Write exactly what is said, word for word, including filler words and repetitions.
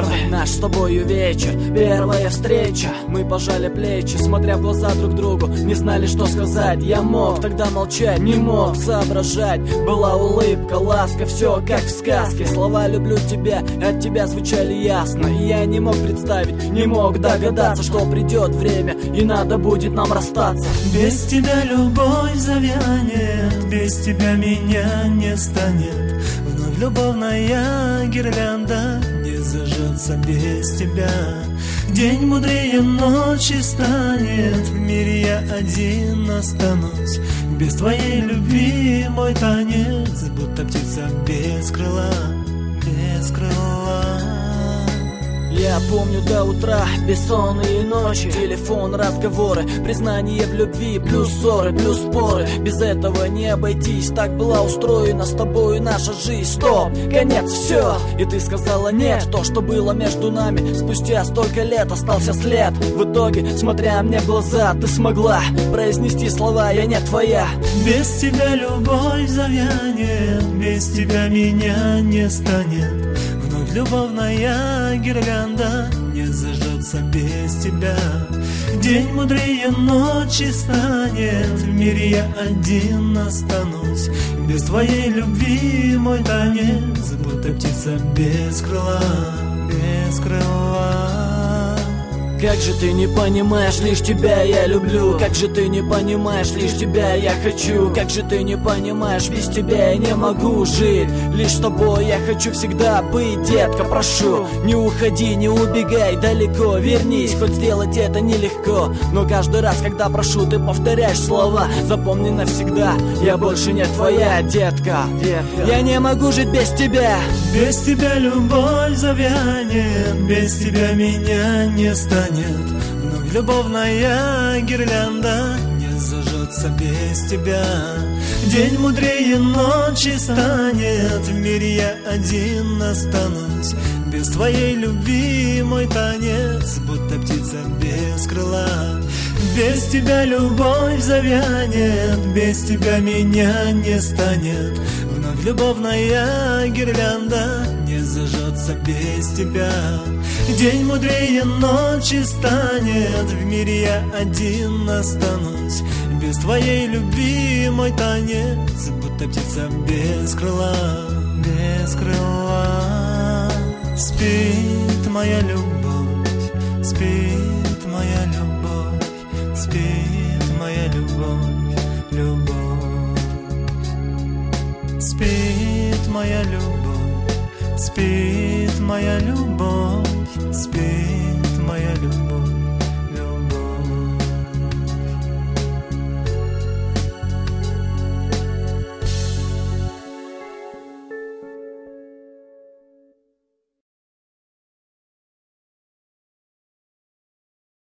Первый наш с тобою вечер, первая встреча. Мы пожали плечи, смотря в глаза друг другу, не знали, что сказать. Я мог тогда молчать, не мог соображать. Была улыбка, ласка, все как в сказке. Слова «люблю тебя» от тебя звучали ясно. И я не мог представить, не мог догадаться, что придет время и надо будет нам расстаться. Без тебя любовь завянет, без тебя меня не станет. Вновь любовная гирлянда не зажжется без тебя. День мудрее ночи станет, в мире я один останусь. Без твоей любви мой танец, будто птица без крыла, без крыла. Я помню до утра бессонные ночи, телефон, разговоры, признание в любви, плюс ссоры, плюс споры. Без этого не обойтись, так была устроена с тобой наша жизнь. Стоп, конец, все, и ты сказала нет. То, что было между нами, спустя столько лет остался след. В итоге, смотря мне в глаза, ты смогла произнести слова «я не твоя». Без тебя любовь завянет, без тебя меня не станет. Вновь любовная гирлянда не зажжется без тебя. День мудрее ночи станет, в мире я один останусь. Без твоей любви мой танец, будто птица без крыла, без крыла. Как же ты не понимаешь, лишь тебя я люблю. Как же ты не понимаешь, лишь тебя я хочу. Как же ты не понимаешь, без тебя я не могу жить. Лишь с тобой я хочу всегда быть, детка, прошу. Не уходи, не убегай далеко, вернись, хоть сделать это нелегко. Но каждый раз, когда прошу, ты повторяешь слова. Запомни навсегда, я больше не твоя, детка, детка. Я не могу жить без тебя. Без тебя любовь завянет, без тебя меня не станет. Вновь любовная гирлянда не зажжется без тебя. День мудрее ночи станет, в мире я один останусь. Без твоей любви мой танец, будто птица без крыла. Без тебя любовь завянет, без тебя меня не станет. Вновь любовная гирлянда не зажжется без тебя. День мудрее ночи станет, в мире я один останусь. Без твоей любви мой танец, будто птица без крыла, без крыла. Спит моя любовь, спит моя любовь, спит моя любовь, любовь. Спит моя любовь, спит моя любовь, спит моя любовь.